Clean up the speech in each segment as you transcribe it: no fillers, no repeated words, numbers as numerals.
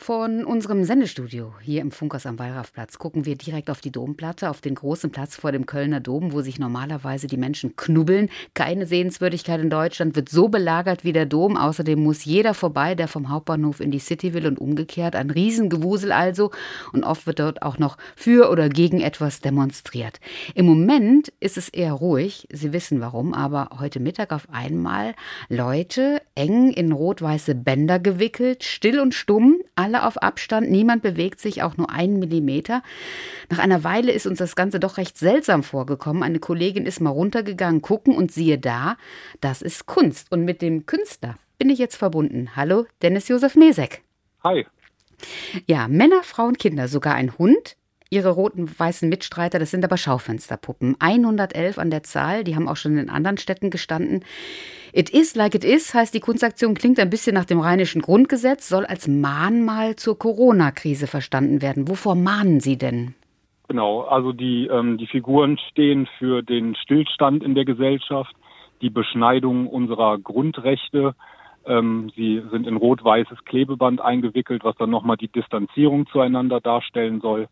Von unserem Sendestudio hier im Funkhaus am Wallrafplatz gucken wir direkt auf die Domplatte, auf den großen Platz vor dem Kölner Dom, wo sich normalerweise die Menschen knubbeln. Keine Sehenswürdigkeit in Deutschland wird so belagert wie der Dom. Außerdem muss jeder vorbei, der vom Hauptbahnhof in die City will und umgekehrt. Ein Riesengewusel also. Und oft wird dort auch noch für oder gegen etwas demonstriert. Im Moment ist es eher ruhig. Sie wissen warum, aber heute Mittag auf einmal Leute eng in rot-weiße Bänder gewickelt, still und stumm, alle auf Abstand, niemand bewegt sich auch nur 1 Millimeter. Nach einer Weile ist uns das Ganze doch recht seltsam vorgekommen. Eine Kollegin ist mal runtergegangen, gucken und siehe da, das ist Kunst. Und mit dem Künstler bin ich jetzt verbunden. Hallo, Dennis Josef Mesek. Hi. Ja, Männer, Frauen, Kinder, sogar ein Hund. Ihre roten, weißen Mitstreiter, das sind aber Schaufensterpuppen. 111 an der Zahl, die haben auch schon in anderen Städten gestanden. It is like it is heißt die Kunstaktion, klingt ein bisschen nach dem Rheinischen Grundgesetz, soll als Mahnmal zur Corona-Krise verstanden werden. Wovor mahnen Sie denn? Genau, also die Figuren stehen für den Stillstand in der Gesellschaft, die Beschneidung unserer Grundrechte. Sie sind in rot-weißes Klebeband eingewickelt, was dann nochmal die Distanzierung zueinander darstellen soll.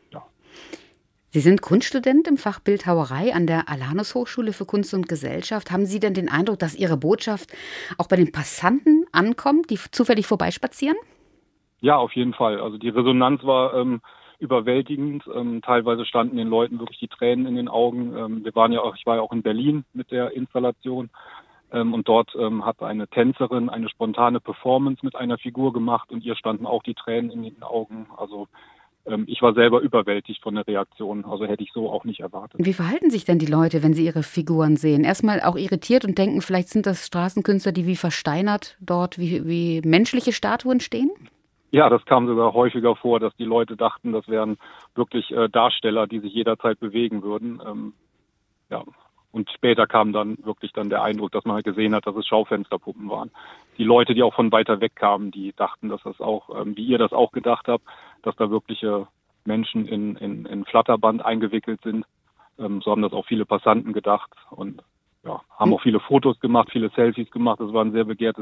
Sie sind Kunststudent im Fach Bildhauerei an der Alanus Hochschule für Kunst und Gesellschaft. Haben Sie denn den Eindruck, dass Ihre Botschaft auch bei den Passanten ankommt, die zufällig vorbeispazieren? Ja, auf jeden Fall. Also die Resonanz war überwältigend. Teilweise standen den Leuten wirklich die Tränen in den Augen. Ich war ja auch in Berlin mit der Installation. Und dort hat eine Tänzerin eine spontane Performance mit einer Figur gemacht und ihr standen auch die Tränen in den Augen. Also ich war selber überwältigt von der Reaktion, also hätte ich so auch nicht erwartet. Wie verhalten sich denn die Leute, wenn sie ihre Figuren sehen? Erstmal auch irritiert und denken, vielleicht sind das Straßenkünstler, die wie versteinert dort wie menschliche Statuen stehen? Ja, das kam sogar häufiger vor, dass die Leute dachten, das wären wirklich Darsteller, die sich jederzeit bewegen würden. Ja. Und später kam dann wirklich der Eindruck, dass man halt gesehen hat, dass es Schaufensterpuppen waren. Die Leute, die auch von weiter weg kamen, die dachten, dass das auch, wie ihr das auch gedacht habt, dass da wirkliche Menschen in Flatterband eingewickelt sind. So haben das auch viele Passanten gedacht und ja, haben auch viele Fotos gemacht, viele Selfies gemacht. Das war ein sehr begehrte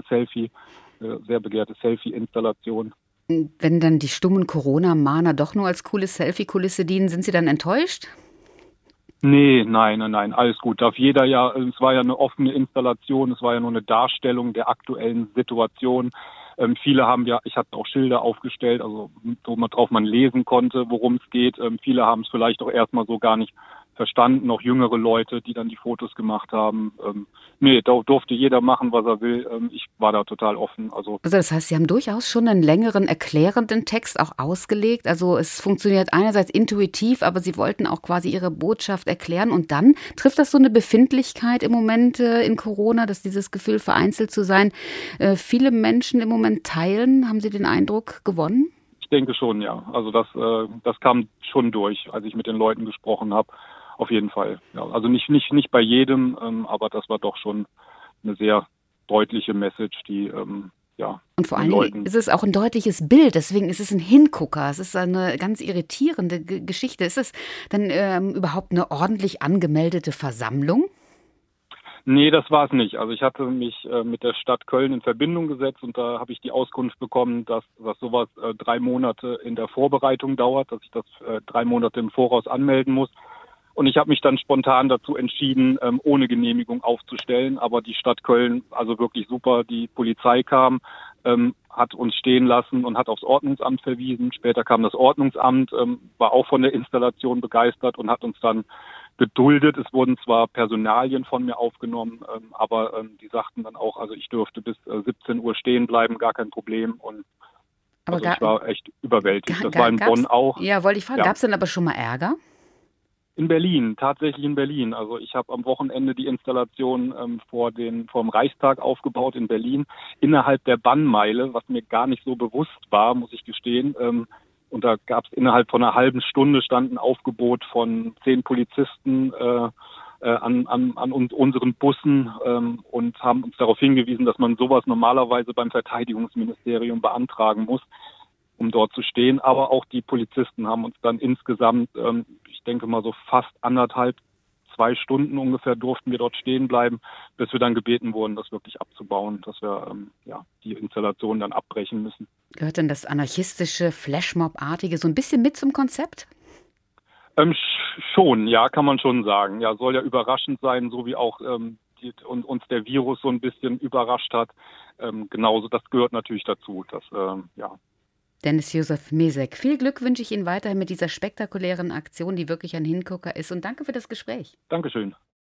Selfie-Installation. Wenn dann die stummen Corona-Mahner doch nur als coole Selfie-Kulisse dienen, sind Sie dann enttäuscht? Nee, nein, alles gut. Es war ja eine offene Installation, es war ja nur eine Darstellung der aktuellen Situation. Ich hatte auch Schilder aufgestellt, also worauf man lesen konnte, worum es geht. Viele haben es vielleicht auch erstmal so gar nicht verstanden, auch jüngere Leute, die dann die Fotos gemacht haben. Da durfte jeder machen, was er will. Ich war da total offen. Also das heißt, Sie haben durchaus schon einen längeren, erklärenden Text auch ausgelegt. Also es funktioniert einerseits intuitiv, aber Sie wollten auch quasi Ihre Botschaft erklären. Und dann trifft das so eine Befindlichkeit im Moment in Corona, dass dieses Gefühl, vereinzelt zu sein, viele Menschen im Moment teilen. Haben Sie den Eindruck gewonnen? Ich denke schon, ja. Also das kam schon durch, als ich mit den Leuten gesprochen habe. Auf jeden Fall. Ja, also nicht bei jedem, aber das war doch schon eine sehr deutliche Message, die und vor allen Dingen ist es auch ein deutliches Bild, deswegen ist es ein Hingucker. Es ist eine ganz irritierende Geschichte. Ist es dann überhaupt eine ordentlich angemeldete Versammlung? Nee, das war es nicht. Also ich hatte mich mit der Stadt Köln in Verbindung gesetzt und da habe ich die Auskunft bekommen, dass sowas 3 Monate in der Vorbereitung dauert, dass ich das 3 Monate im Voraus anmelden muss. Und ich habe mich dann spontan dazu entschieden, ohne Genehmigung aufzustellen. Aber die Stadt Köln, also wirklich super, die Polizei kam, hat uns stehen lassen und hat aufs Ordnungsamt verwiesen. Später kam das Ordnungsamt, war auch von der Installation begeistert und hat uns dann geduldet. Es wurden zwar Personalien von mir aufgenommen, aber die sagten dann auch, also ich dürfte bis 17 Uhr stehen bleiben, gar kein Problem. Und Aber also ich war echt überwältigt. Das war in Bonn auch. Ja, wollte ich fragen, Ja. gab es denn aber schon mal Ärger? In Berlin, tatsächlich in Berlin. Also ich habe am Wochenende die Installation vor dem Reichstag aufgebaut in Berlin, innerhalb der Bannmeile, was mir gar nicht so bewusst war, muss ich gestehen. Und da gab es innerhalb von einer halben Stunde stand ein Aufgebot von 10 Polizisten an unseren Bussen und haben uns darauf hingewiesen, dass man sowas normalerweise beim Verteidigungsministerium beantragen muss, um dort zu stehen. Aber auch die Polizisten haben uns dann insgesamt, ich denke mal so fast 1,5 2 Stunden ungefähr durften wir dort stehen bleiben, bis wir dann gebeten wurden, das wirklich abzubauen, dass wir die Installation dann abbrechen müssen. Gehört denn das anarchistische, Flashmob-artige so ein bisschen mit zum Konzept? Schon, ja, kann man schon sagen. Ja, soll ja überraschend sein, so wie auch uns der Virus so ein bisschen überrascht hat. Genauso, das gehört natürlich dazu. Dennis Josef Mesek, viel Glück wünsche ich Ihnen weiterhin mit dieser spektakulären Aktion, die wirklich ein Hingucker ist. Und danke für das Gespräch. Dankeschön.